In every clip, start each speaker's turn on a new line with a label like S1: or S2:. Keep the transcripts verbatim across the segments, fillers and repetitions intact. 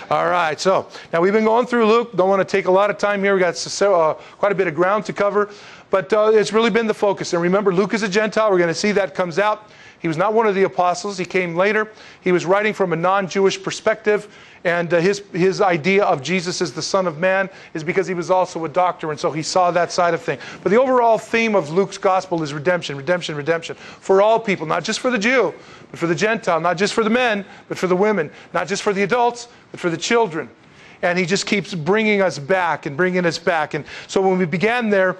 S1: All right, so now we've been going through Luke. Don't want to take a lot of time here. We've got uh, quite a bit of ground to cover, but uh, it's really been the focus. And remember, Luke is a Gentile. We're going to see that comes out. He was not one of the apostles. He came later. He was writing from a non-Jewish perspective, and uh, his, his idea of Jesus as the Son of Man is because he was also a doctor, and so he saw that side of things. But the overall theme of Luke's gospel is redemption, redemption, redemption, for all people, not just for the Jew, but for the Gentile, not just for the men, but for the women, not just for the adults, but for the children. And he just keeps bringing us back and bringing us back. And so when we began there,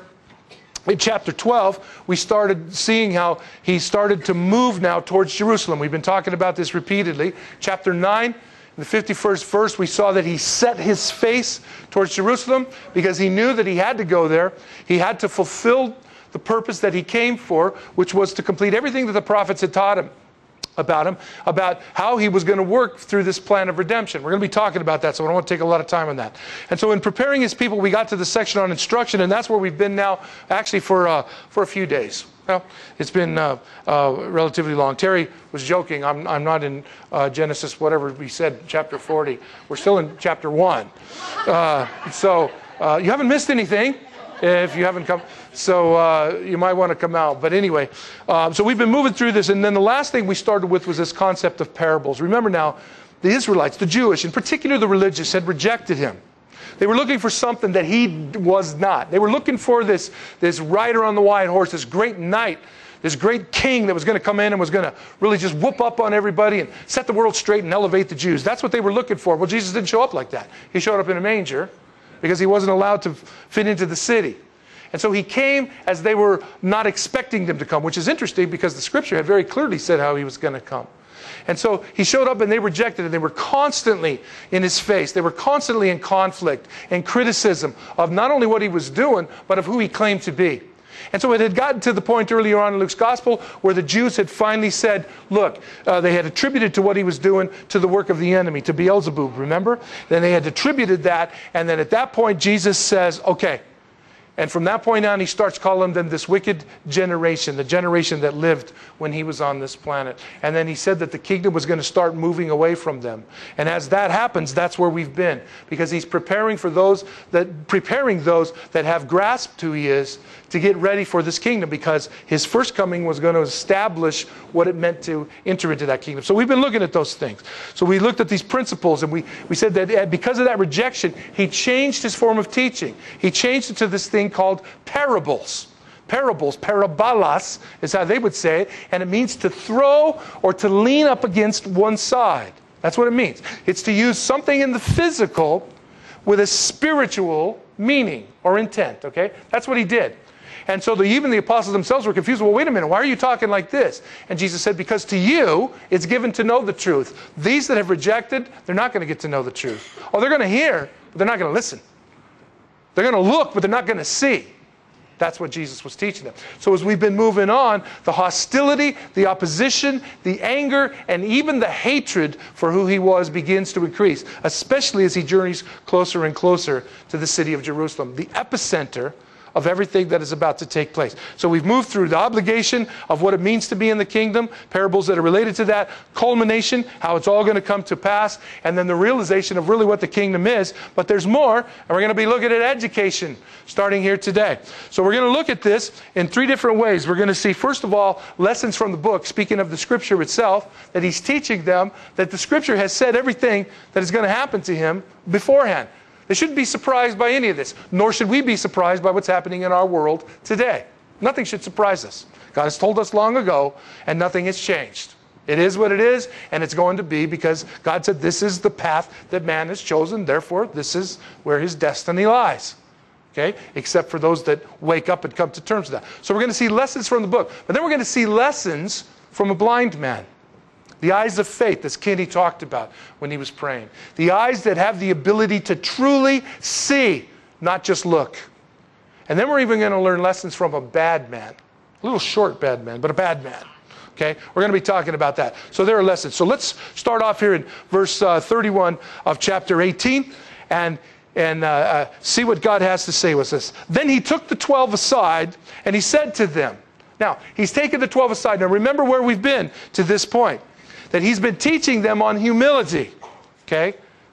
S1: in chapter twelve, we started seeing how he started to move now towards Jerusalem. We've been talking about this repeatedly. Chapter nine, in the fifty-first verse, we saw that he set his face towards Jerusalem because he knew that he had to go there. He had to fulfill the purpose that he came for, which was to complete everything that the prophets had taught him about him, about how he was going to work through this plan of redemption. We're going to be talking about that, so I don't want to take a lot of time on that. And so in preparing his people, we got to the section on instruction, and that's where we've been now, actually for uh, for a few days. Well, it's been uh, uh, relatively long. Terry was joking. I'm, I'm not in uh, Genesis, whatever we said, chapter forty. We're still in chapter one. Uh, so uh, you haven't missed anything if you haven't come. So uh, you might want to come out. But anyway, uh, so we've been moving through this. And then the last thing we started with was this concept of parables. Remember now, the Israelites, the Jewish, in particular the religious, had rejected him. They were looking for something that he was not. They were looking for this, this rider on the white horse, this great knight, this great king that was going to come in and was going to really just whoop up on everybody and set the world straight and elevate the Jews. That's what they were looking for. Well, Jesus didn't show up like that. He showed up in a manger because he wasn't allowed to fit into the city. And so he came as they were not expecting him to come, which is interesting because the scripture had very clearly said how he was going to come. And so he showed up and they rejected him. They were constantly in his face. They were constantly in conflict and criticism of not only what he was doing, but of who he claimed to be. And so it had gotten to the point earlier on in Luke's gospel where the Jews had finally said, look, uh, they had attributed to what he was doing to the work of the enemy, to Beelzebub, remember? Then they had attributed that, and then at that point Jesus says, okay. And from that point on, he starts calling them this wicked generation, the generation that lived when he was on this planet. And then he said that the kingdom was going to start moving away from them. And as that happens, that's where we've been. Because he's preparing for those that, preparing those that have grasped who he is to get ready for this kingdom. Because his first coming was going to establish what it meant to enter into that kingdom. So we've been looking at those things. So we looked at these principles and we, we said that because of that rejection, he changed his form of teaching. He changed it to this thing called parables. Parables, parabalas, is how they would say it, and it means to throw or to lean up against one side. That's what it means. It's to use something in the physical with a spiritual meaning or intent, okay? That's what he did. And so the, even the apostles themselves were confused. Well, wait a minute, why are you talking like this? And Jesus said, because to you, it's given to know the truth. These that have rejected, they're not going to get to know the truth. Oh, they're going to hear, but they're not going to listen. They're going to look, but they're not going to see. That's what Jesus was teaching them. So as we've been moving on, the hostility, the opposition, the anger, and even the hatred for who he was begins to increase, especially as he journeys closer and closer to the city of Jerusalem, the epicenter of everything that is about to take place. So we've moved through the obligation of what it means to be in the kingdom, parables that are related to that, culmination, how it's all going to come to pass, and then the realization of really what the kingdom is. But there's more, and we're going to be looking at education starting here today. So we're going to look at this in three different ways. We're going to see, first of all, lessons from the book, speaking of the scripture itself, that he's teaching them that the scripture has said everything that is going to happen to him beforehand. They shouldn't be surprised by any of this, nor should we be surprised by what's happening in our world today. Nothing should surprise us. God has told us long ago, and nothing has changed. It is what it is, and it's going to be because God said this is the path that man has chosen, therefore this is where his destiny lies. Okay? Except for those that wake up and come to terms with that. So we're going to see lessons from the book, but then we're going to see lessons from a blind man. The eyes of faith, as Kenny talked about when he was praying. The eyes that have the ability to truly see, not just look. And then we're even going to learn lessons from a bad man. A little short bad man, but a bad man. Okay? We're going to be talking about that. So there are lessons. So let's start off here in verse uh, thirty-one of chapter eighteen and, and uh, uh, see what God has to say with us. Then he took the twelve aside and he said to them. Now, he's taken the twelve aside. Now remember where we've been to this point. That he's been teaching them on humility. Okay?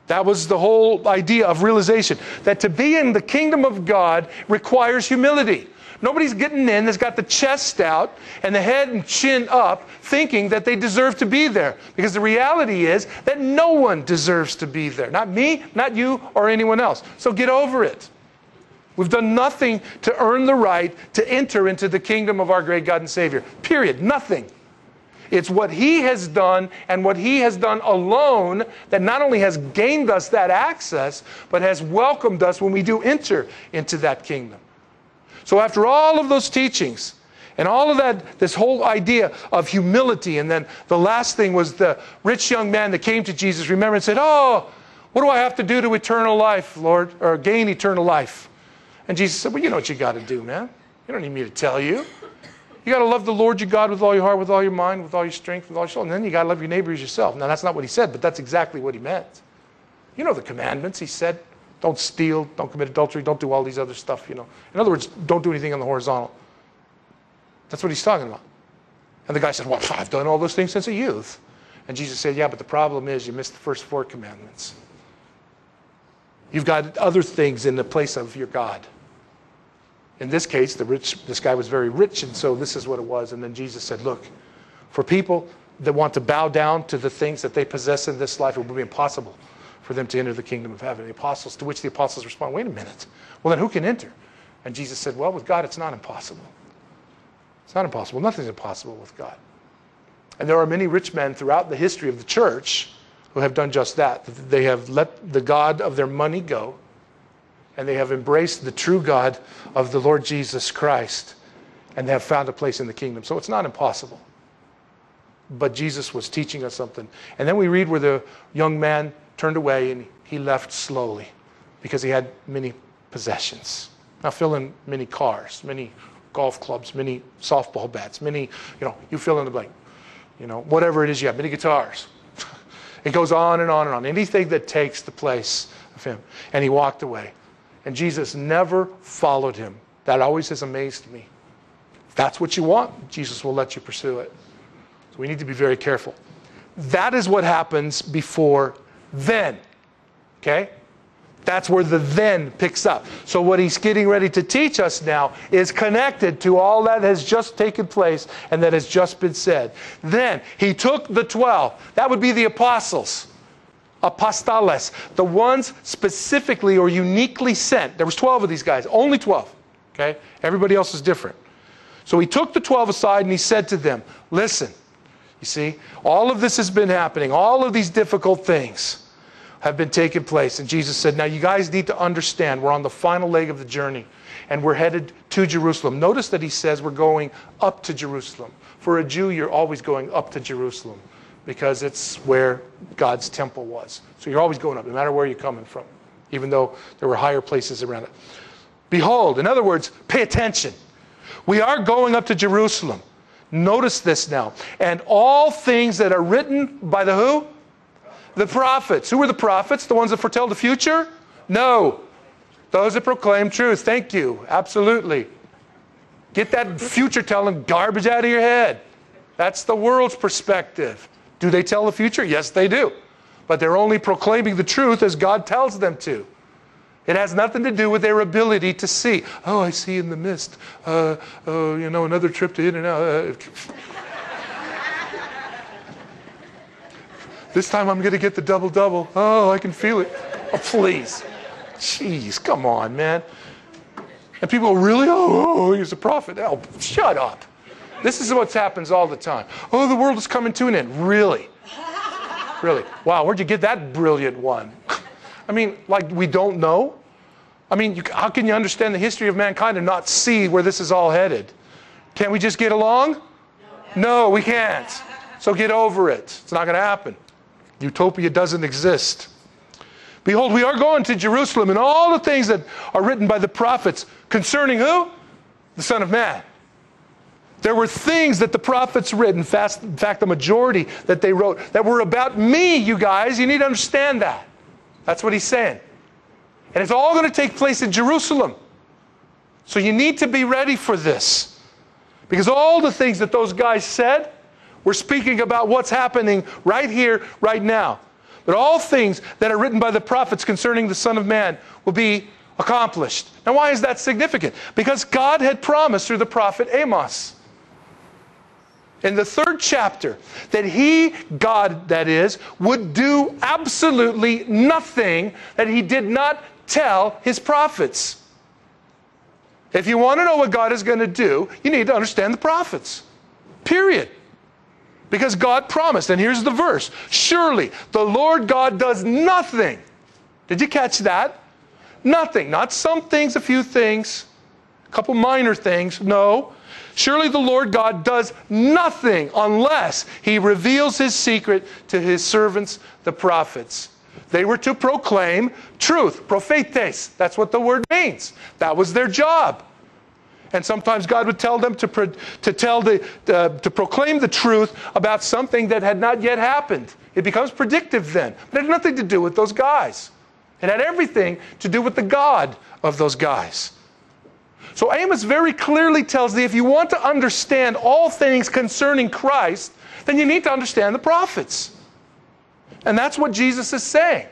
S1: That was the whole idea of realization, that to be in the kingdom of God requires humility. Nobody's getting in that's got the chest out and the head and chin up thinking that they deserve to be there. Because the reality is that no one deserves to be there. Not me, not you, or anyone else. So get over it. We've done nothing to earn the right to enter into the kingdom of our great God and Savior. Period. Nothing. It's what He has done and what He has done alone that not only has gained us that access, but has welcomed us when we do enter into that kingdom. So after all of those teachings and all of that, this whole idea of humility, and then the last thing was the rich young man that came to Jesus, remember, and said, oh, what do I have to do to eternal life, Lord, or gain eternal life? And Jesus said, well, you know what you got to do, man. You don't need me to tell you. You got to love the Lord your God with all your heart, with all your mind, with all your strength, with all your soul. And then you got to love your neighbor as yourself. Now, that's not what He said, but that's exactly what He meant. You know the commandments. He said, don't steal, don't commit adultery, don't do all these other stuff, you know. In other words, don't do anything on the horizontal. That's what He's talking about. And the guy said, well, I've done all those things since a youth. And Jesus said, yeah, but the problem is you missed the first four commandments. You've got other things in the place of your God. In this case, the rich, this guy was very rich, and so this is what it was. And then Jesus said, look, for people that want to bow down to the things that they possess in this life, it will be impossible for them to enter the kingdom of heaven. The apostles, to which the apostles respond, wait a minute. Well, then who can enter? And Jesus said, well, with God, it's not impossible. It's not impossible. Nothing's impossible with God. And there are many rich men throughout the history of the church who have done just that. They have let the God of their money go, and they have embraced the true God of the Lord Jesus Christ, and they have found a place in the kingdom. So it's not impossible. But Jesus was teaching us something. And then we read where the young man turned away and he left slowly because he had many possessions. Now fill in many cars, many golf clubs, many softball bats, many, you know, you fill in the blank. You know, whatever it is you have, many guitars. It goes on and on and on. Anything that takes the place of him. And he walked away. And Jesus never followed him. That always has amazed me. If that's what you want, Jesus will let you pursue it. So we need to be very careful. That is what happens before then. Okay? That's where the then picks up. So what he's getting ready to teach us now is connected to all that has just taken place and that has just been said. Then he took the twelve. That would be the apostles. Apostoles, the ones specifically or uniquely sent. There was twelve of these guys, only twelve. Okay? Everybody else is different. So he took the twelve aside and he said to them, listen, you see, all of this has been happening. All of these difficult things have been taking place. And Jesus said, now you guys need to understand we're on the final leg of the journey and we're headed to Jerusalem. Notice that he says we're going up to Jerusalem. For a Jew, you're always going up to Jerusalem, because it's where God's temple was. So you're always going up, no matter where you're coming from, even though there were higher places around it. Behold, in other words, pay attention. We are going up to Jerusalem. Notice this now. And all things that are written by the who? The prophets. Who were the prophets? The ones that foretell the future? No. Those that proclaim truth. Thank you. Absolutely. Get that future telling garbage out of your head. That's the world's perspective. Do they tell the future? Yes, they do. But they're only proclaiming the truth as God tells them to. It has nothing to do with their ability to see. Oh, I see in the mist. Uh, uh, you know, another trip to In-N-Out. Uh, this time I'm going to get the double-double. Oh, I can feel it. Oh, please. Jeez, come on, man. And people really, oh, oh, he's a prophet. Oh, shut up. This is what happens all the time. Oh, the world is coming to an end. Really? Really? Wow, where'd you get that brilliant one? I mean, like we don't know? I mean, you, how can you understand the history of mankind and not see where this is all headed? Can't we just get along? No, we can't. So get over it. It's not going to happen. Utopia doesn't exist. Behold, we are going to Jerusalem, and all the things that are written by the prophets concerning who? The Son of Man. There were things that the prophets written, in fact, the majority that they wrote, that were about me, you guys. You need to understand that. That's what he's saying. And it's all going to take place in Jerusalem. So you need to be ready for this. Because all the things that those guys said were speaking about what's happening right here, right now. But all things that are written by the prophets concerning the Son of Man will be accomplished. Now, why is that significant? Because God had promised through the prophet Amos in the third chapter that he, God that is, would do absolutely nothing that he did not tell his prophets. If you want to know what God is going to do, you need to understand the prophets. Period. Because God promised, and here's the verse, surely the Lord God does nothing. Did you catch that? Nothing. Not some things, a few things, a couple minor things. No. Surely the Lord God does nothing unless he reveals his secret to his servants, the prophets. They were to proclaim truth, prophetes. That's what the word means. That was their job. And sometimes God would tell them to, pro, to, tell the, uh, to proclaim the truth about something that had not yet happened. It becomes predictive then. But it had nothing to do with those guys. It had everything to do with the God of those guys. So Amos very clearly tells thee, if you want to understand all things concerning Christ, then you need to understand the prophets. And that's what Jesus is saying.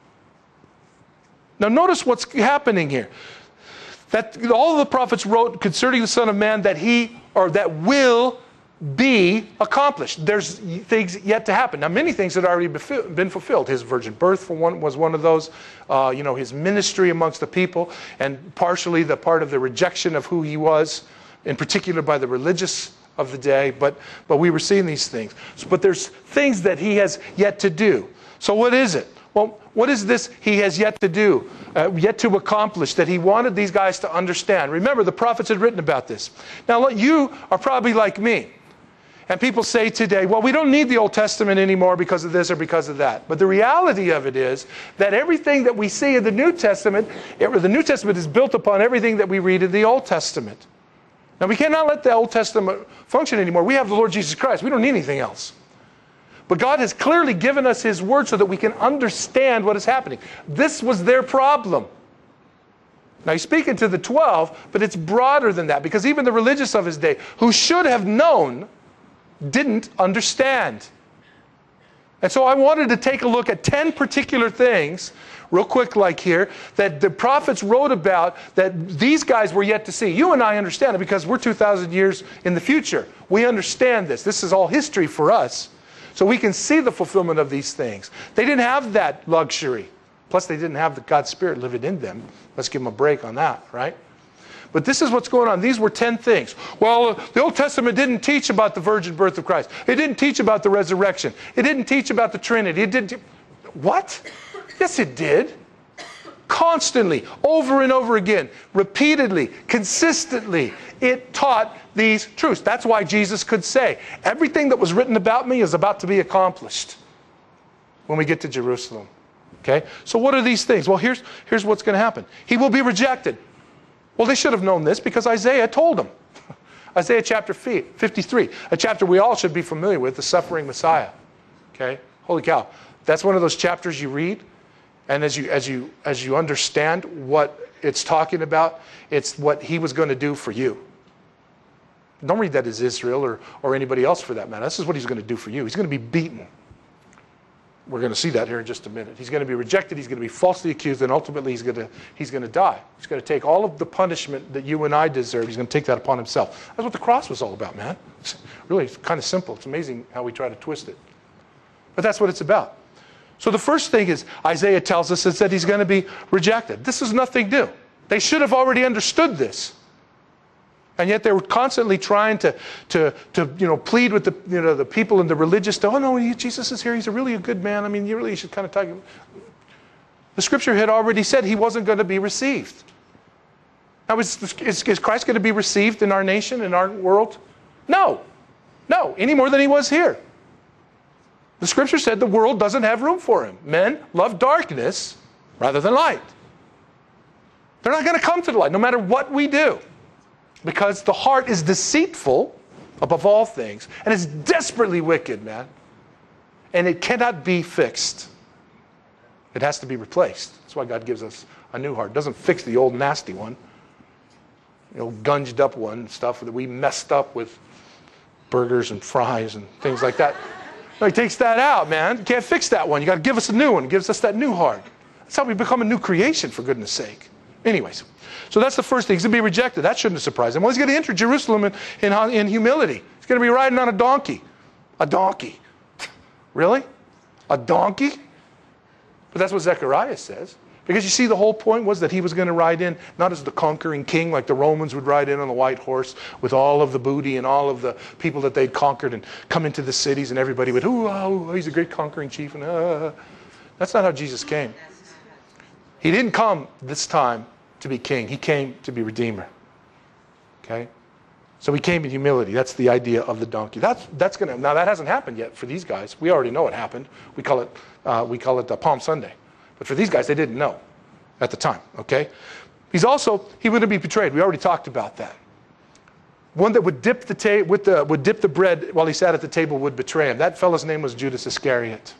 S1: Now notice what's happening here. That all of the prophets wrote concerning the Son of Man that he, or that will be accomplished. There's things yet to happen. Now, many things had already been fulfilled. His virgin birth for one, was one of those. Uh, you know, his ministry amongst the people, and partially the part of the rejection of who he was, in particular by the religious of the day. But but we were seeing these things. So, but there's things that he has yet to do. So what is it? Well, what is this he has yet to do, uh, yet to accomplish, that he wanted these guys to understand? Remember, the prophets had written about this. Now, you are probably like me. And people say today, well, we don't need the Old Testament anymore because of this or because of that. But the reality of it is that everything that we see in the New Testament, it, the New Testament is built upon everything that we read in the Old Testament. Now, we cannot let the Old Testament function anymore. We have the Lord Jesus Christ. We don't need anything else. But God has clearly given us his word so that we can understand what is happening. This was their problem. Now, he's speaking to the twelve, but it's broader than that, because even the religious of his day, who should have known, didn't understand. And so I wanted to take a look at ten particular things, real quick like here, that the prophets wrote about that these guys were yet to see. You and I understand it because we're two thousand years in the future. We understand this. This is all history for us. So we can see the fulfillment of these things. They didn't have that luxury. Plus, they didn't have the God's Spirit living in them. Let's give them a break on that, right? But this is what's going on. These were ten things. Well, the Old Testament didn't teach about the virgin birth of Christ. It didn't teach about the resurrection. It didn't teach about the Trinity. It didn't. What? Yes, it did. Constantly, over and over again, repeatedly, consistently, it taught these truths. That's why Jesus could say, everything that was written about me is about to be accomplished when we get to Jerusalem. Okay? So what are these things? Well, here's, here's what's going to happen. He will be rejected. Well, they should have known this because Isaiah told them. Isaiah chapter fifty-three, a chapter we all should be familiar with, the suffering Messiah. Okay? Holy cow. That's one of those chapters you read, and as you, as you, as you understand what it's talking about, it's what he was going to do for you. Don't read that as Israel or, or anybody else for that matter. This is what he's going to do for you. He's going to be beaten. We're going to see that here in just a minute. He's going to be rejected. He's going to be falsely accused. And ultimately, he's going to, he's going to die. He's going to take all of the punishment that you and I deserve. He's going to take that upon himself. That's what the cross was all about, man. It's really it's kind of simple. It's amazing how we try to twist it. But that's what it's about. So the first thing is Isaiah tells us is that he's going to be rejected. This is nothing new. They should have already understood this. And yet they were constantly trying to, to, to you know, plead with the, you know, the people and the religious to, oh no, Jesus is here. He's a really a good man. I mean, you really should kind of talk. The scripture had already said he wasn't going to be received. Now, is, is, is Christ going to be received in our nation, in our world? No. No, any more than he was here. The scripture said the world doesn't have room for him. Men love darkness rather than light. They're not going to come to the light, no matter what we do. Because the heart is deceitful above all things, and it's desperately wicked, man. And it cannot be fixed. It has to be replaced. That's why God gives us a new heart. It doesn't fix the old nasty one, the old gunged up one, stuff that we messed up with burgers and fries and things like that. He takes that out, man. You can't fix that one. You got to give us a new one. He gives us that new heart. That's how we become a new creation, for goodness sake. Anyways, so that's the first thing. He's going to be rejected. That shouldn't have surprised him. Well, he's going to enter Jerusalem in, in, in humility. He's going to be riding on a donkey. A donkey. Really? A donkey? But that's what Zechariah says. Because you see, the whole point was that he was going to ride in, not as the conquering king, like the Romans would ride in on the white horse with all of the booty and all of the people that they'd conquered and come into the cities and everybody would, ooh, oh, he's a great conquering chief. And uh, that's not how Jesus came. He didn't come this time to be king. He came to be redeemer. Okay? So he came in humility. That's the idea of the donkey. That's that's gonna now that hasn't happened yet for these guys. We already know it happened. We call it uh, we call it the Palm Sunday. But for these guys, they didn't know at the time. Okay? He's also he would be betrayed. We already talked about that. One that would dip the ta- with the would dip the bread while he sat at the table would betray him. That fellow's name was Judas Iscariot.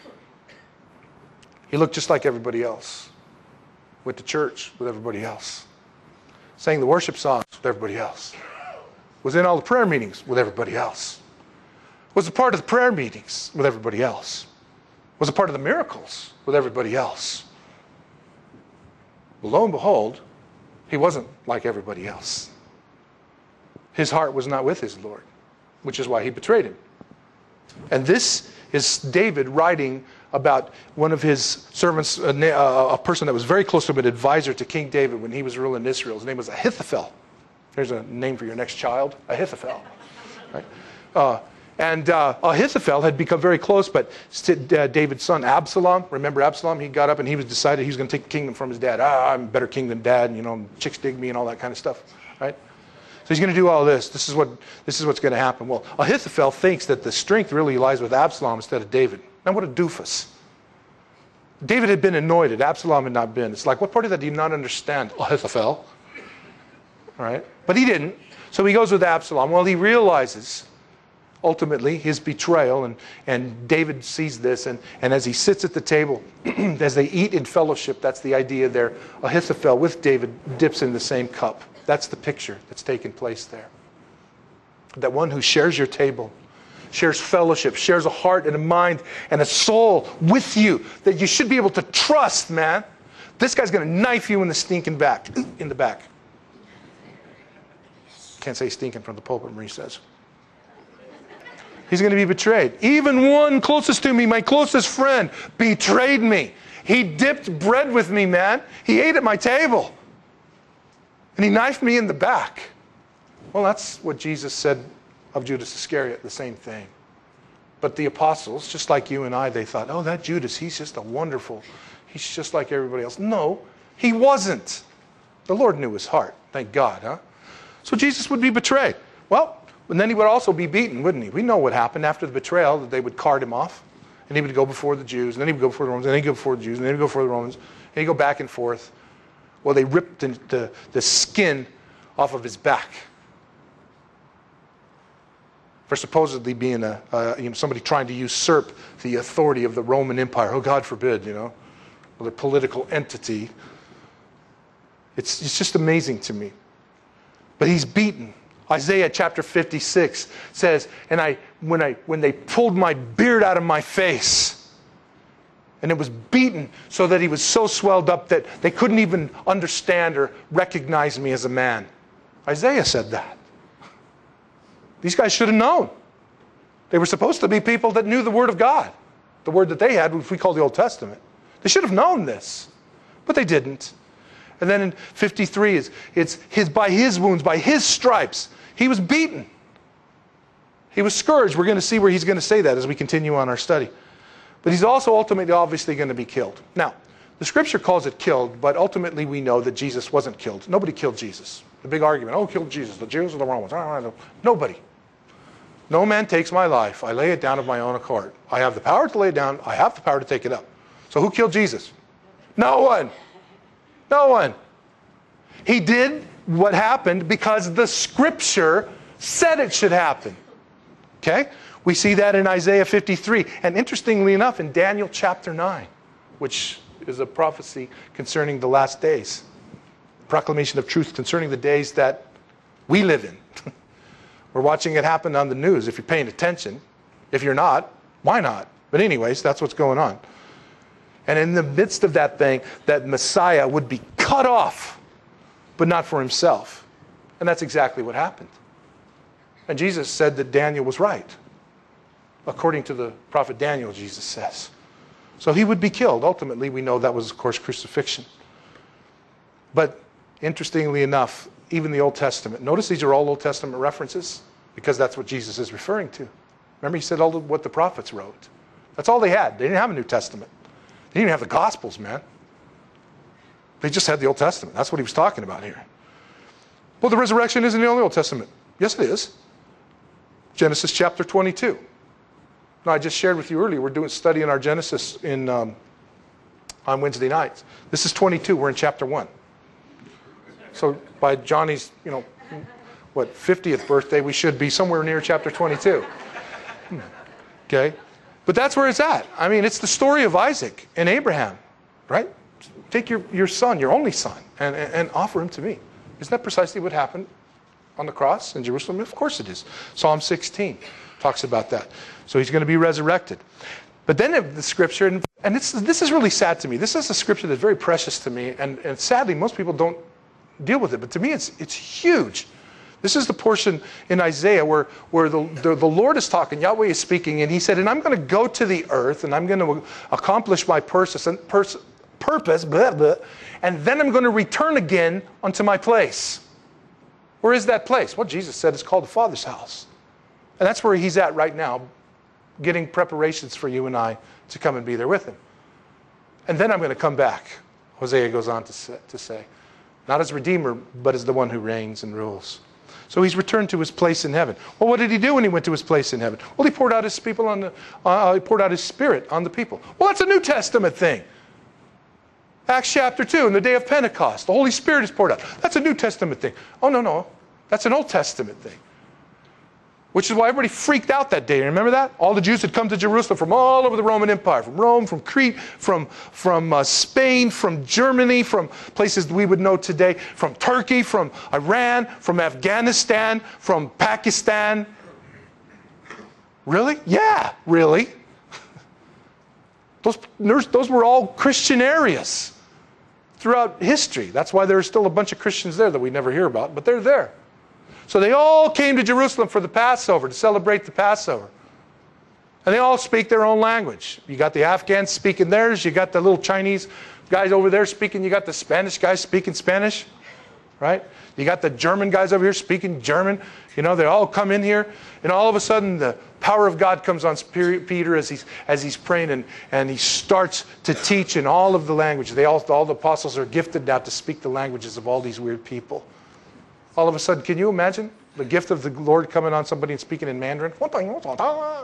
S1: He looked just like everybody else. Went to church with everybody else. Sang the worship songs with everybody else. Was in all the prayer meetings with everybody else. Was a part of the prayer meetings with everybody else. Was a part of the miracles with everybody else. But lo and behold, he wasn't like everybody else. His heart was not with his Lord, which is why he betrayed him. And this is David writing about one of his servants, a, a person that was very close to him, an advisor to King David when he was ruling Israel. His name was Ahithophel. There's a name for your next child, Ahithophel. Right? Uh, and uh, Ahithophel had become very close, but uh, David's son Absalom, remember Absalom? He got up and he was decided he was going to take the kingdom from his dad. Ah, I'm a better king than dad, and, you know, chicks dig me and all that kind of stuff. Right? So he's going to do all this. This is what this is what's going to happen. Well, Ahithophel thinks that the strength really lies with Absalom instead of David. Now, what a doofus. David had been anointed. Absalom had not been. It's like, what part of that do you not understand, Ahithophel? Right? But he didn't. So he goes with Absalom. Well, he realizes, ultimately, his betrayal. And, and David sees this. And, and as he sits at the table, as they eat in fellowship, that's the idea there. Ahithophel with David dips in the same cup. That's the picture that's taking place there. That one who shares your table, shares fellowship, shares a heart and a mind and a soul with you that you should be able to trust, man. This guy's going to knife you in the stinking back, in the back. Can't say stinking from the pulpit, Marie says. He's going to be betrayed. Even one closest to me, my closest friend, betrayed me. He dipped bread with me, man. He ate at my table. And he knifed me in the back. Well, that's what Jesus said of Judas Iscariot, the same thing. But the apostles, just like you and I, they thought, oh, that Judas, he's just a wonderful, he's just like everybody else. No, he wasn't. The Lord knew his heart. Thank God, huh? So Jesus would be betrayed. Well, and then he would also be beaten, wouldn't he? We know what happened after the betrayal, that they would cart him off. And he would go before the Jews, and then he would go before the Romans, and then he'd go before the Jews, and then he'd go before the Romans, and he'd go back and forth. Well, they ripped the, the, the skin off of his back for supposedly being a, uh, you know, somebody trying to usurp the authority of the Roman Empire. Oh, God forbid, you know, the political entity. It's, it's just amazing to me. But he's beaten. Isaiah chapter fifty-six says, and I when I when they pulled my beard out of my face, and it was beaten so that he was so swelled up that they couldn't even understand or recognize me as a man. Isaiah said that. These guys should have known. They were supposed to be people that knew the Word of God. The Word that they had, which we call the Old Testament. They should have known this. But they didn't. And then in fifty-three, it's, it's his, by his wounds, by his stripes, he was beaten. He was scourged. We're going to see where he's going to say that as we continue on our study. But he's also ultimately obviously going to be killed. Now, the scripture calls it killed, but ultimately we know that Jesus wasn't killed. Nobody killed Jesus. The big argument, oh, killed Jesus, the Jews or the Romans. Nobody. No man takes my life. I lay it down of my own accord. I have the power to lay it down. I have the power to take it up. So who killed Jesus? No one. No one. He did what happened because the scripture said it should happen. Okay? We see that in Isaiah fifty-three. And interestingly enough, in Daniel chapter nine, which is a prophecy concerning the last days. Proclamation of truth concerning the days that we live in. We're watching it happen on the news if you're paying attention. If you're not, Why not? But anyways, that's what's going on. And in the midst of that thing, that Messiah would be cut off, but not for himself. And that's exactly what happened. And Jesus said that Daniel was right. According to the prophet Daniel, Jesus says. So he would be killed. Ultimately, we know that was, of course, crucifixion. But interestingly enough, even the Old Testament, notice these are all Old Testament references, because that's what Jesus is referring to. Remember, he said all of what the prophets wrote. That's all they had. They didn't have a New Testament. They didn't even have the Gospels, man. They just had the Old Testament. That's what he was talking about here. Well, the resurrection isn't in the Old Testament. Yes, it is. Genesis chapter twenty-two. Now, I just shared with you earlier, we're doing study in our Genesis in um, on Wednesday nights. This is twenty-two. We're in chapter one. So by Johnny's, you know, what, fiftieth birthday, we should be somewhere near chapter twenty-two. Okay? But that's where it's at. I mean, it's the story of Isaac and Abraham, right? Take your, your son, your only son, and, and, and offer him to me. Isn't that precisely what happened on the cross in Jerusalem? Of course it is. Psalm sixteen talks about that. So he's going to be resurrected. But then the scripture, and, and it's, this is really sad to me. This is a scripture that's very precious to me, and, and sadly most people don't deal with it. But to me it's, it's huge. This is the portion in Isaiah where, where the, the, the Lord is talking, Yahweh is speaking, and he said, and I'm going to go to the earth, and I'm going to accomplish my purpose, and pers- purpose blah, blah, and then I'm going to return again unto my place. Where is that place? Well, Jesus said it's called the Father's house. And that's where he's at right now, getting preparations for you and I to come and be there with him. And then I'm going to come back, Hosea goes on to say, to say, not as Redeemer, but as the one who reigns and rules. So he's returned to his place in heaven. Well, what did he do when he went to his place in heaven? Well, he poured out his people on the, uh, he poured out his Spirit on the people. Well, that's a New Testament thing. Acts chapter two, in the day of Pentecost, the Holy Spirit is poured out. That's a New Testament thing. Oh, no, no. That's an Old Testament thing. Which is why everybody freaked out that day. Remember that? All the Jews had come to Jerusalem from all over the Roman Empire. From Rome, from Crete, from, from uh, Spain, from Germany, from places we would know today. From Turkey, from Iran, from Afghanistan, from Pakistan. Really? Yeah, really. Those, those were all Christian areas throughout history. That's why there are still a bunch of Christians there that we never hear about, but they're there. So they all came to Jerusalem for the Passover, to celebrate the Passover. And they all speak their own language. You got the Afghans speaking theirs, you got the little Chinese guys over there speaking, you got the Spanish guys speaking Spanish, right? You got the German guys over here speaking German. You know, they all come in here, and all of a sudden the power of God comes on Peter as he's, as he's praying, and, and he starts to teach in all of the languages. They all, all the apostles are gifted now to speak the languages of all these weird people. All of a sudden, can you imagine the gift of the Lord coming on somebody and speaking in Mandarin? Wow,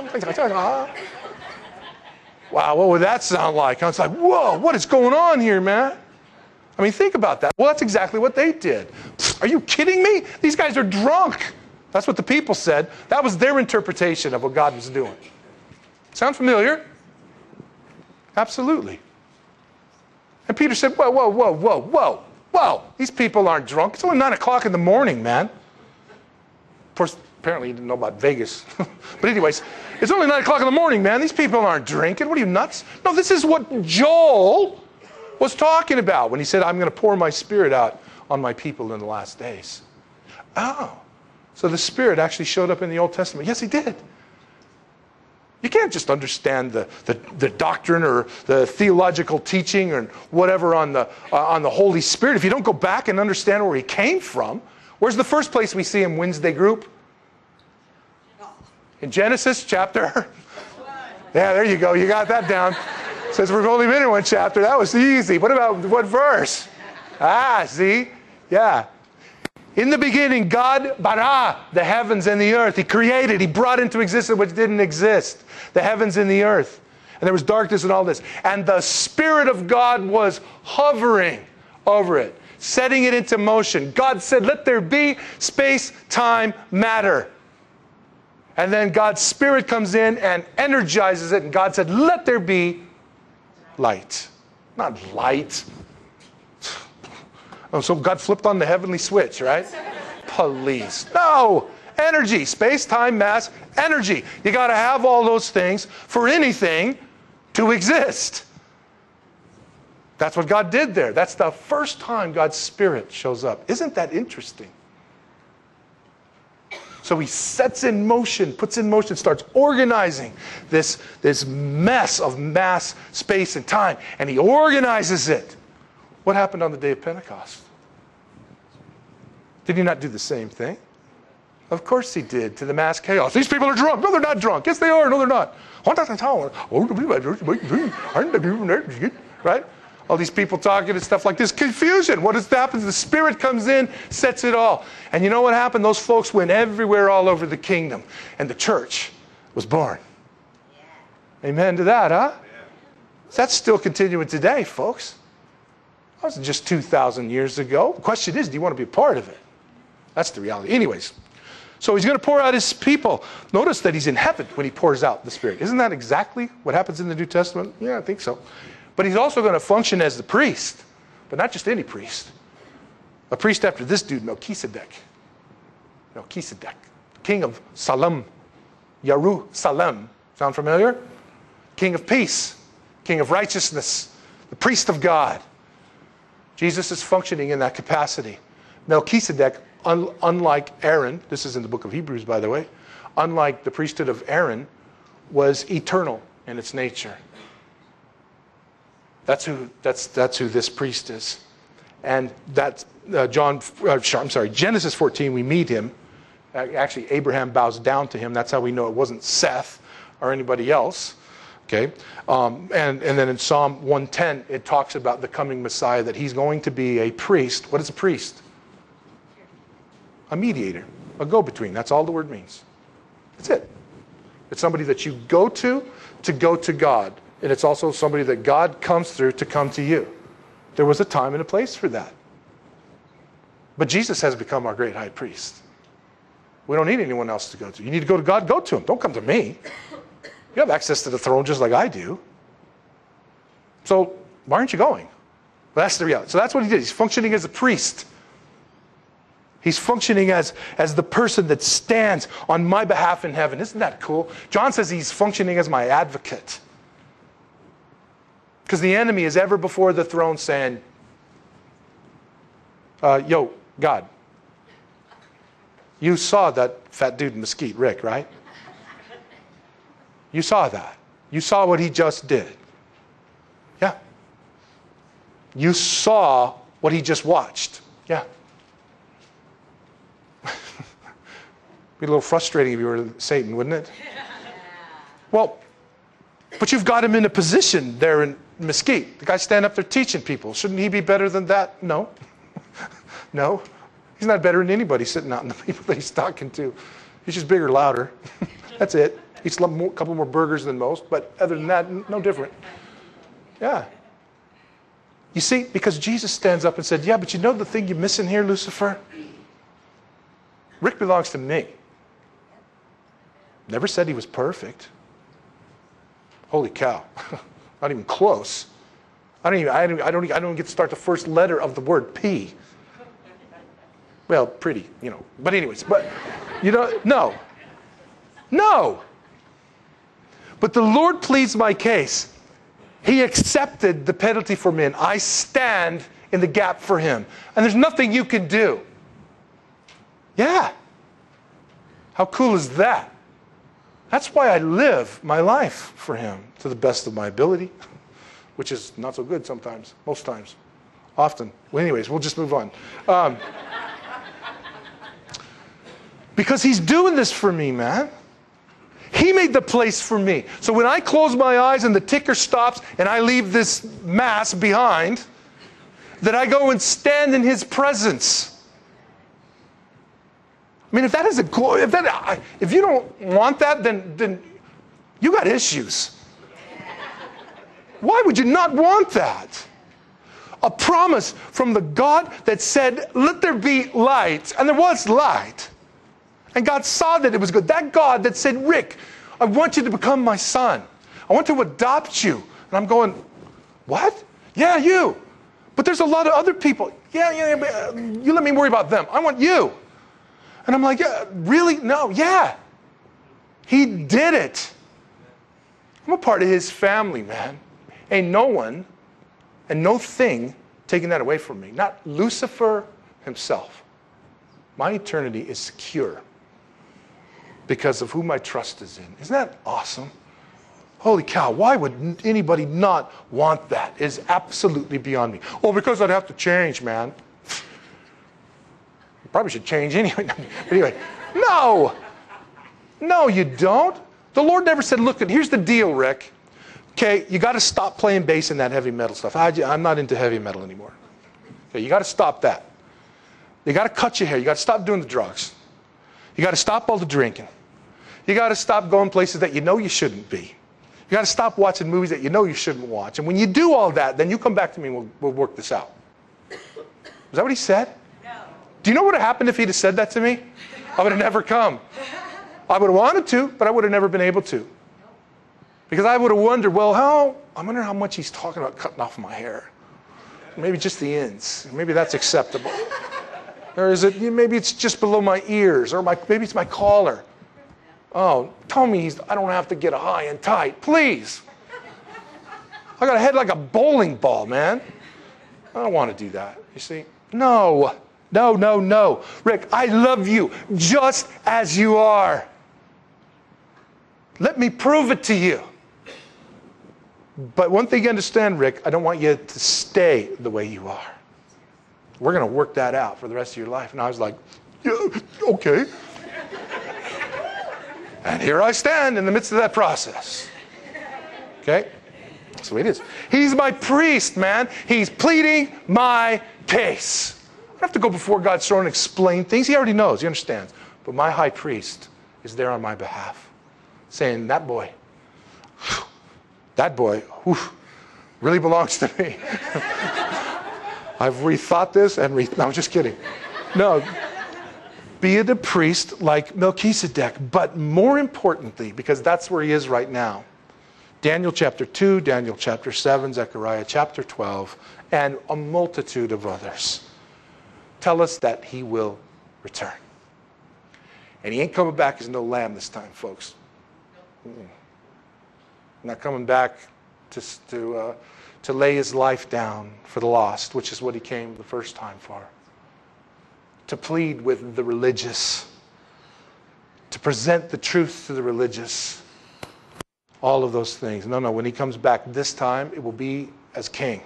S1: what would that sound like? I was like, whoa, what is going on here, man? I mean, think about that. Well, that's exactly what they did. Are you kidding me? These guys are drunk. That's what the people said. That was their interpretation of what God was doing. Sound familiar? Absolutely. And Peter said, whoa, whoa, whoa, whoa, whoa. Whoa, these people aren't drunk. It's only nine o'clock in the morning, man. Of course, apparently you didn't know about Vegas. But anyways, it's only nine o'clock in the morning, man. These people aren't drinking. What are you, nuts? No, this is what Joel was talking about when he said, I'm going to pour my Spirit out on my people in the last days. Oh, so the Spirit actually showed up in the Old Testament. Yes, he did. You can't just understand the, the, the doctrine or the theological teaching or whatever on the, uh, on the Holy Spirit if you don't go back and understand where he came from. Where's the first place we see him, Wednesday group? In Genesis chapter. Yeah, there you go. You got that down. Says we've only been in one chapter. That was easy. What about what verse? Ah, see? Yeah. In the beginning, God bara the heavens and the earth. He created, he brought into existence which didn't exist. The heavens and the earth. And there was darkness and all this. And the Spirit of God was hovering over it, setting it into motion. God said, let there be space, time, matter. And then God's Spirit comes in and energizes it. And God said, let there be light. Not light. Oh, so God flipped on the heavenly switch, right? Police. No! energy. Space, time, mass, energy. You got to have all those things for anything to exist. That's what God did there. That's the first time God's Spirit shows up. Isn't that interesting? So he sets in motion, puts in motion, starts organizing this, this mess of mass, space, and time. And he organizes it. What happened on the day of Pentecost? Did he not do the same thing? Of course he did, to the mass chaos. These people are drunk. No, they're not drunk. Yes, they are. No, they're not. Right? All these people talking and stuff like this. Confusion. What has happened? The Spirit comes in, sets it all. And you know what happened? Those folks went everywhere all over the kingdom. And the church was born. Yeah. Amen to that, huh? Yeah. That's still continuing today, folks. That wasn't just two thousand years ago. The question is, do you want to be a part of it? That's the reality. Anyways, so he's going to pour out his people. Notice that he's in heaven when he pours out the Spirit. Isn't that exactly what happens in the New Testament? Yeah, I think so. But he's also going to function as the priest, but not just any priest. A priest after this dude, Melchizedek. Melchizedek, king of Salem, Jerusalem. Sound familiar? King of peace, king of righteousness, the priest of God. Jesus is functioning in that capacity. Melchizedek, un unlike Aaron, this is in the book of Hebrews, by the way, unlike the priesthood of Aaron, was eternal in its nature. That's who, that's, that's who this priest is. And that's uh, John, uh, I'm sorry, Genesis fourteen, we meet him. Uh, actually, Abraham bows down to him. That's how we know it wasn't Seth or anybody else. Okay, um, and, and then in Psalm one ten, it talks about the coming Messiah, that he's going to be a priest. What is a priest? A mediator, a go-between. That's all the word means. That's it. It's somebody that you go to to go to God. And it's also somebody that God comes through to come to you. There was a time and a place for that. But Jesus has become our great high priest. We don't need anyone else to go to. You need to go to God, go to him. Don't come to me. You have access to the throne just like I do. So why aren't you going? Well, that's the reality. So that's what he did. He's functioning as a priest. He's functioning as, as the person that stands on my behalf in heaven. Isn't that cool? John says he's functioning as my advocate. Because the enemy is ever before the throne saying, uh, yo, God, you saw that fat dude in Mesquite, Rick, right? You saw that. You saw what he just did. Yeah. You saw what he just watched. Yeah. Be a little frustrating if you were Satan, wouldn't it? Well, but you've got him in a position there in Mesquite. The guy standing up there teaching people. Shouldn't he be better than that? No. No. He's not better than anybody sitting out in the people that he's talking to. He's just bigger, louder. That's it. Eats a more, couple more burgers than most, but other than that, no different. Yeah. You see, because Jesus stands up and said, yeah, but you know the thing you're missing here, Lucifer? Rick belongs to me. Never said he was perfect. Holy cow. Not even close. I don't even, I don't, I don't, I don't get to start the first letter of the word P. Well, pretty, you know. But anyways, but, you know, no. No. But the Lord pleads my case. He accepted the penalty for me, and I stand in the gap for him. And there's nothing you can do. Yeah. How cool is that? That's why I live my life for him to the best of my ability, which is not so good sometimes, most times, often. Well, anyways, we'll just move on. Um, because he's doing this for me, man. He made the place for me. So when I close my eyes and the ticker stops and I leave this mass behind, that I go and stand in his presence. I mean, if that is a cool, if that, if you don't want that, then then you got issues. Why would you not want that? A promise from the God that said, "Let there be light," and there was light, and God saw that it was good. That God that said, "Rick, I want you to become my son. I want to adopt you," and I'm going, "What? Yeah, you. But there's a lot of other people. Yeah, yeah, yeah. You let me worry about them. I want you." And I'm like, yeah, really? No, yeah. He did it. I'm a part of his family, man. Ain't no one and no thing taking that away from me. Not Lucifer himself. My eternity is secure because of who my trust is in. Isn't that awesome? Holy cow, why would anybody not want that? It is absolutely beyond me. Well, because I'd have to change, man. You probably should change anyway. But anyway, no. No, you don't. The Lord never said, look, here's the deal, Rick. Okay, you got to stop playing bass in that heavy metal stuff. I, I'm not into heavy metal anymore. Okay, you got to stop that. You got to cut your hair. You got to stop doing the drugs. You got to stop all the drinking. You got to stop going places that you know you shouldn't be. You got to stop watching movies that you know you shouldn't watch. And when you do all that, then you come back to me and we'll, we'll work this out. Is that what he said? No. Do you know what would have happened if he'd have said that to me? I would have never come. I would have wanted to, but I would have never been able to. Because I would have wondered, well, how, I wonder how much he's talking about cutting off my hair. Maybe just the ends. Maybe that's acceptable. Or is it, maybe it's just below my ears, or my, maybe it's my collar. Oh, tell me he's, I don't have to get a high and tight, please. I got a head like a bowling ball, man. I don't want to do that, you see. No, no, no, no. Rick, I love you just as you are. Let me prove it to you. But one thing you understand, Rick, I don't want you to stay the way you are. We're going to work that out for the rest of your life. And I was like, yeah, okay. And here I stand in the midst of that process. Okay? That's the way it is. He's my priest, man. He's pleading my case. I don't have to go before God's throne and explain things. He already knows. He understands. But my high priest is there on my behalf, saying, that boy, that boy, whew, really belongs to me. I've rethought this and re- no, I'm just kidding. No. Be it a priest like Melchizedek, but more importantly, because that's where he is right now, Daniel chapter two, Daniel chapter seven, Zechariah chapter twelve, and a multitude of others tell us that he will return. And he ain't coming back as no lamb this time, folks. Mm-mm. Not coming back to, to, uh, to lay his life down for the lost, which is what he came the first time for. To plead with the religious, to present the truth to the religious, all of those things. No, no, when he comes back this time, it will be as king.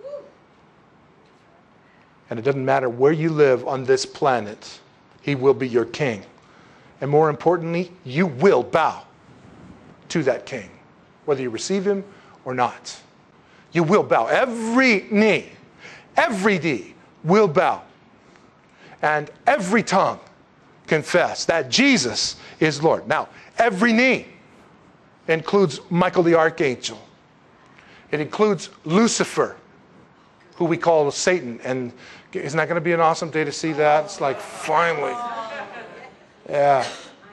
S1: And it doesn't matter where you live on this planet, he will be your king. And more importantly, you will bow to that king, whether you receive him or not. You will bow. Every knee, every knee will bow. And every tongue confess that Jesus is Lord. Now, every knee includes Michael the Archangel. It includes Lucifer, who we call Satan. And isn't that going to be an awesome day to see that? It's like, finally. Yeah.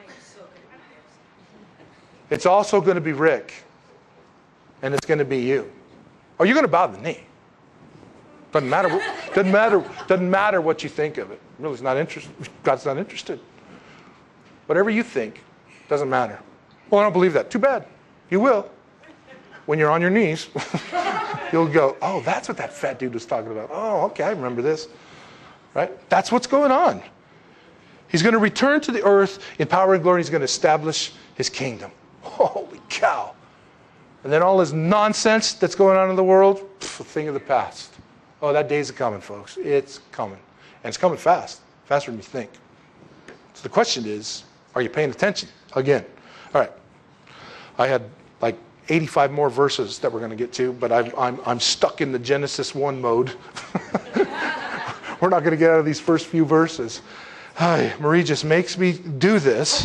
S1: It's also going to be Rick. And it's going to be you. Are you going to bow the knee? Doesn't matter. Doesn't matter. Doesn't matter what you think of it. Really, it's not interested. God's not interested. Whatever you think, doesn't matter. Well, I don't believe that. Too bad. You will. When you're on your knees, you'll go, oh, that's what that fat dude was talking about. Oh, okay, I remember this. Right? That's what's going on. He's going to return to the earth in power and glory. He's going to establish his kingdom. Holy cow. And then all this nonsense that's going on in the world, pff, a thing of the past. Oh, that day's coming, folks. It's coming. And it's coming fast. Faster than you think. So the question is, are you paying attention? Again. All right. I had like eighty-five more verses that we're going to get to, but I'm, I'm, I'm stuck in the Genesis one mode. We're not going to get out of these first few verses. Hi, Marie just makes me do this.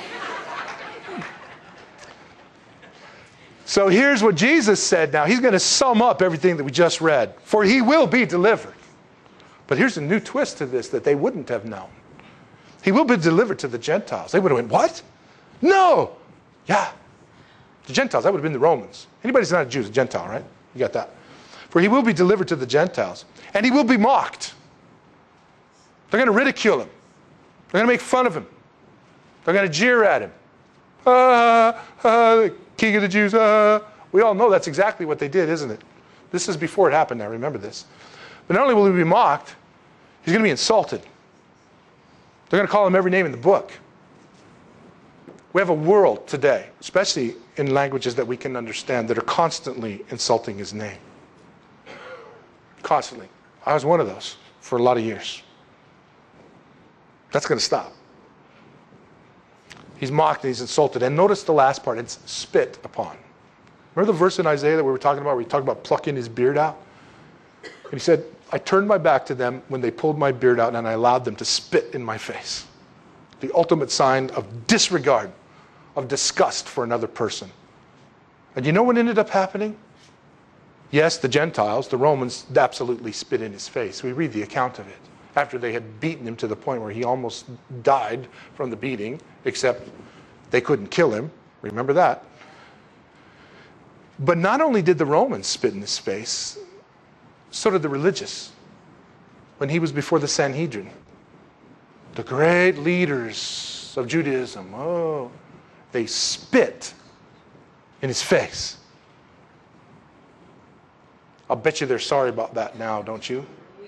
S1: So here's what Jesus said now. He's going to sum up everything that we just read. For he will be delivered. But here's a new twist to this that they wouldn't have known. He will be delivered to the Gentiles. They would have went, what? No. Yeah. The Gentiles, that would have been the Romans. Anybody who's not a Jew is a Gentile, right? You got that. For he will be delivered to the Gentiles. And he will be mocked. They're going to ridicule him. They're going to make fun of him. They're going to jeer at him. Ah, ah, the king of the Jews. Ah. We all know that's exactly what they did, isn't it? This is before it happened now, remember this. But not only will he be mocked, he's going to be insulted. They're going to call him every name in the book. We have a world today, especially in languages that we can understand, that are constantly insulting his name. Constantly. I was one of those for a lot of years. That's going to stop. He's mocked and he's insulted. And notice the last part, it's spit upon. Remember the verse in Isaiah that we were talking about, where he talked about plucking his beard out? And he said, I turned my back to them when they pulled my beard out, and I allowed them to spit in my face. The ultimate sign of disregard, of disgust for another person. And you know what ended up happening? Yes, the Gentiles, the Romans, absolutely spit in his face. We read the account of it. After they had beaten him to the point where he almost died from the beating, except they couldn't kill him. Remember that. But not only did the Romans spit in his face, so did the religious. When he was before the Sanhedrin, the great leaders of Judaism, oh, they spit in his face. I'll bet you they're sorry about that now, don't you?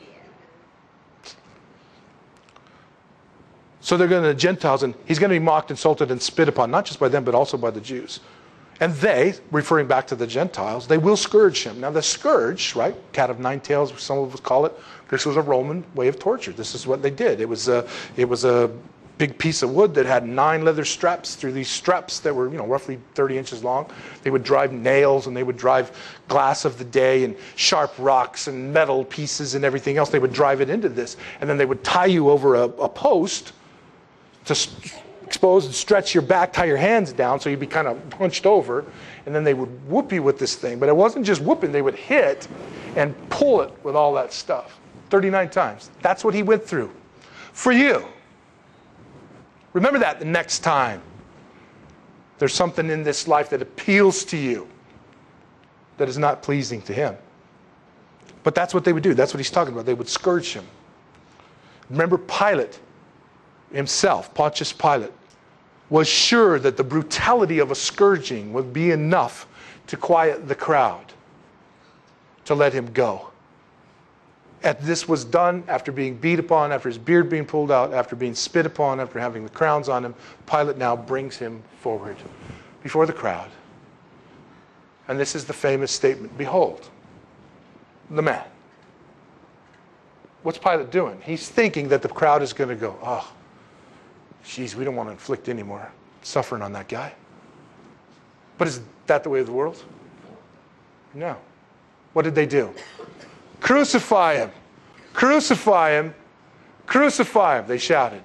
S1: So they're going to the Gentiles, and he's going to be mocked, insulted, and spit upon, not just by them, but also by the Jews. And they, referring back to the Gentiles, they will scourge him. Now the scourge, right, cat of nine tails, some of us call it, this was a Roman way of torture. This is what they did. It was a, it was a big piece of wood that had nine leather straps. Through these straps that were, you know, roughly thirty inches long, they would drive nails, and they would drive glass of the day and sharp rocks and metal pieces and everything else. They would drive it into this, and then they would tie you over a, a post to expose and stretch your back, tie your hands down so you'd be kind of hunched over, and then they would whoop you with this thing. But it wasn't just whooping, they would hit and pull it with all that stuff. thirty-nine times. That's what he went through. For you. Remember that the next time there's something in this life that appeals to you that is not pleasing to him. But that's what they would do. That's what he's talking about. They would scourge him. Remember Pilate himself, Pontius Pilate, was sure that the brutality of a scourging would be enough to quiet the crowd, to let him go. And this was done after being beat upon, after his beard being pulled out, after being spit upon, after having the crowns on him. Pilate now brings him forward before the crowd. And this is the famous statement, behold, the man. What's Pilate doing? He's thinking that the crowd is going to go, oh, geez, we don't want to inflict any more suffering on that guy. But is that the way of the world? No. What did they do? Crucify him! Crucify him! Crucify him! They shouted.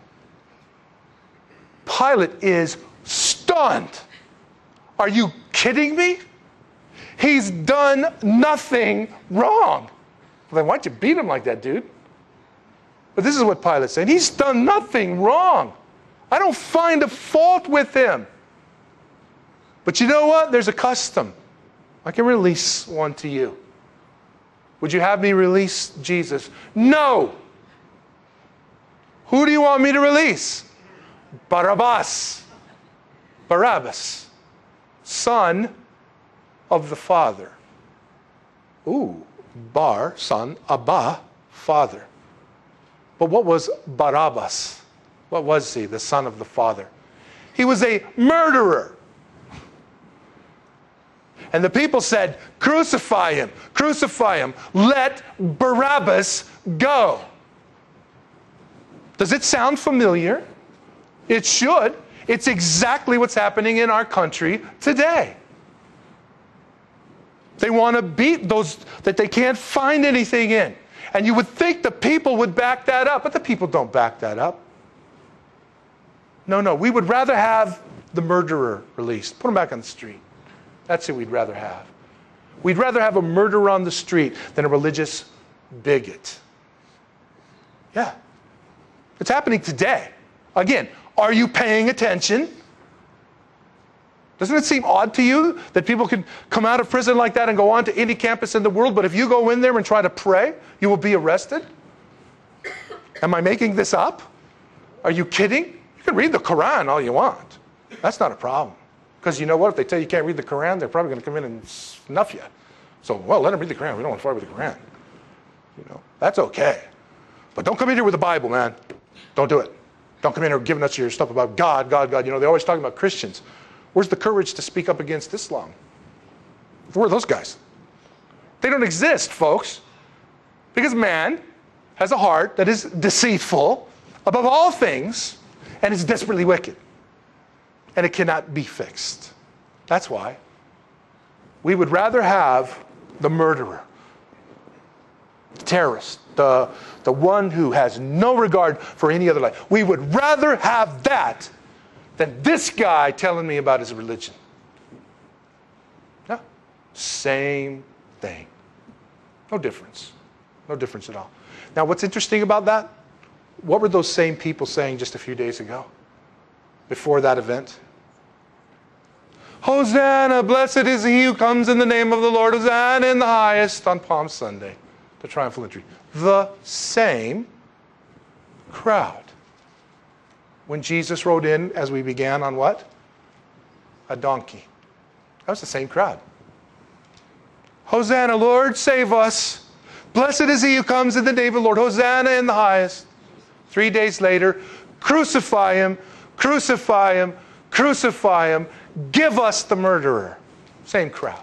S1: Pilate is stunned. Are you kidding me? He's done nothing wrong. Well, then why'd you beat him like that, dude? But this is what Pilate's saying. He's done nothing wrong. I don't find a fault with him. But you know what? There's a custom. I can release one to you. Would you have me release Jesus? No. Who do you want me to release? Barabbas. Barabbas. Son of the Father. Ooh. Bar, son. Abba, Father. But what was Barabbas? What was he? The son of the Father. He was a murderer. And the people said, crucify him, crucify him, let Barabbas go. Does it sound familiar? It should. It's exactly what's happening in our country today. They want to beat those that they can't find anything in. And you would think the people would back that up, but the people don't back that up. No, no, we would rather have the murderer released. Put him back on the street. That's who we'd rather have. We'd rather have a murderer on the street than a religious bigot. Yeah. It's happening today. Again, are you paying attention? Doesn't it seem odd to you that people can come out of prison like that and go on to any campus in the world, but if you go in there and try to pray, you will be arrested? Am I making this up? Are you kidding? You can read the Quran all you want. That's not a problem. Because you know what? If they tell you you can't read the Quran, they're probably going to come in and snuff you. So, well, let them read the Quran. We don't want to fight with the Quran. You know, that's okay. But don't come in here with the Bible, man. Don't do it. Don't come in here giving us your stuff about God, God, God. You know, they're always talking about Christians. Where's the courage to speak up against Islam? Where are those guys? They don't exist, folks. Because man has a heart that is deceitful above all things and is desperately wicked. And it cannot be fixed. That's why we would rather have the murderer, the terrorist, the, the one who has no regard for any other life. We would rather have that than this guy telling me about his religion. Yeah, same thing. No difference. No difference at all. Now, what's interesting about that? What were those same people saying just a few days ago, before that event? Hosanna, blessed is he who comes in the name of the Lord. Hosanna in the highest on Palm Sunday, the triumphal entry. The same crowd. When Jesus rode in, as we began, on what? A donkey. That was the same crowd. Hosanna, Lord, save us. Blessed is he who comes in the name of the Lord. Hosanna in the highest. Three days later, crucify him, crucify him, crucify him. Give us the murderer. Same crowd.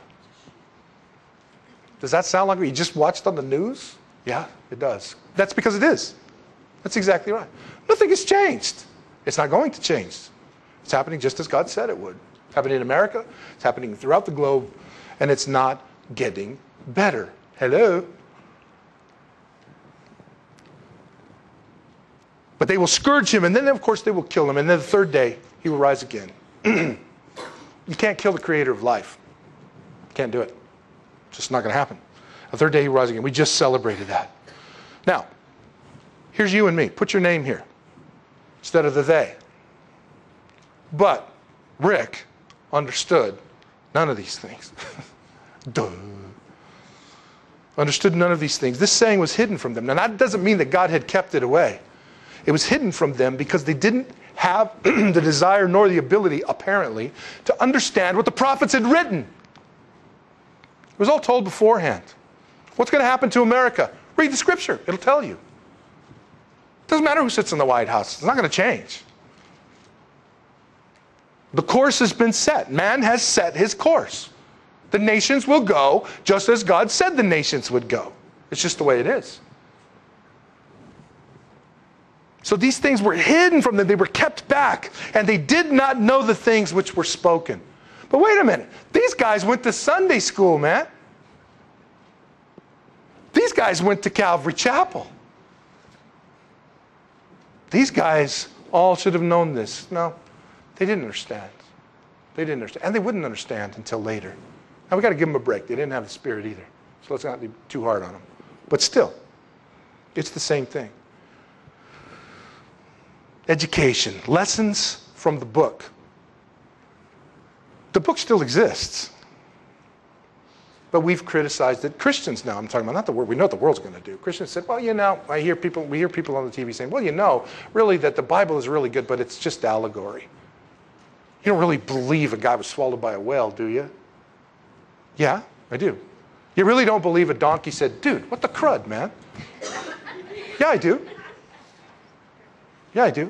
S1: Does that sound like what you just watched on the news? Yeah, it does. That's because it is. That's exactly right. Nothing has changed. It's not going to change. It's happening just as God said it would. It's happening in America. It's happening throughout the globe. And it's not getting better. Hello? But they will scourge him, and then, of course, they will kill him. And then the third day, he will rise again. You can't kill the creator of life. You can't do it. It's just not going to happen. The third day, he will rise again. We just celebrated that. Now, here's you and me. Put your name here instead of the they. But Rick understood none of these things. Duh. Understood none of these things. This saying was hidden from them. Now, that doesn't mean that God had kept it away. It was hidden from them because they didn't have the desire nor the ability, apparently, to understand what the prophets had written. It was all told beforehand. What's going to happen to America? Read the scripture. It'll tell you. It doesn't matter who sits in the White House. It's not going to change. The course has been set. Man has set his course. The nations will go just as God said the nations would go. It's just the way it is. So these things were hidden from them. They were kept back. And they did not know the things which were spoken. But wait a minute. These guys went to Sunday school, man. These guys went to Calvary Chapel. These guys all should have known this. No, they didn't understand. They didn't understand. And they wouldn't understand until later. Now, we've got to give them a break. They didn't have the Spirit either. So let's not be too hard on them. But still, it's the same thing. Education. Lessons from the book. The book still exists. But we've criticized it. Christians now, I'm talking about, not the world. We know what the world's going to do. Christians said, well, you know, I hear people, we hear people on the T V saying, well, you know, really that the Bible is really good, but it's just allegory. You don't really believe a guy was swallowed by a whale, do you? Yeah, I do. You really don't believe a donkey said, dude, what the crud, man? Yeah, I do. Yeah, I do.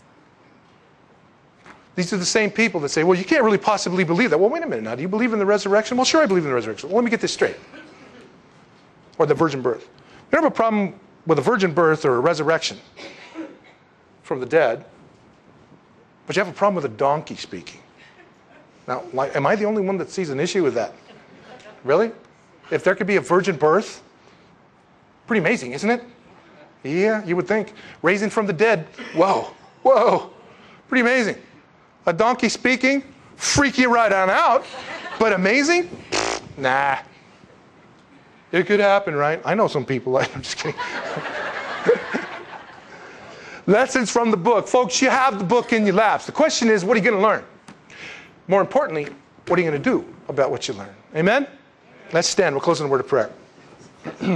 S1: These are the same people that say, well, you can't really possibly believe that. Well, wait a minute now. Do you believe in the resurrection? Well, sure, I believe in the resurrection. Well, let me get this straight. Or the virgin birth. You don't have a problem with a virgin birth or a resurrection from the dead, but you have a problem with a donkey speaking. Now, like, am I the only one that sees an issue with that? Really? If there could be a virgin birth, pretty amazing, isn't it? Yeah, you would think. Raising from the dead, whoa, whoa, pretty amazing. A donkey speaking, freak you right on out, but amazing? Nah. It could happen, right? I know some people, I'm just kidding. Lessons from the book. Folks, you have the book in your laps. The question is, what are you going to learn? More importantly, what are you going to do about what you learn? Amen? Let's stand. We'll close in a word of prayer.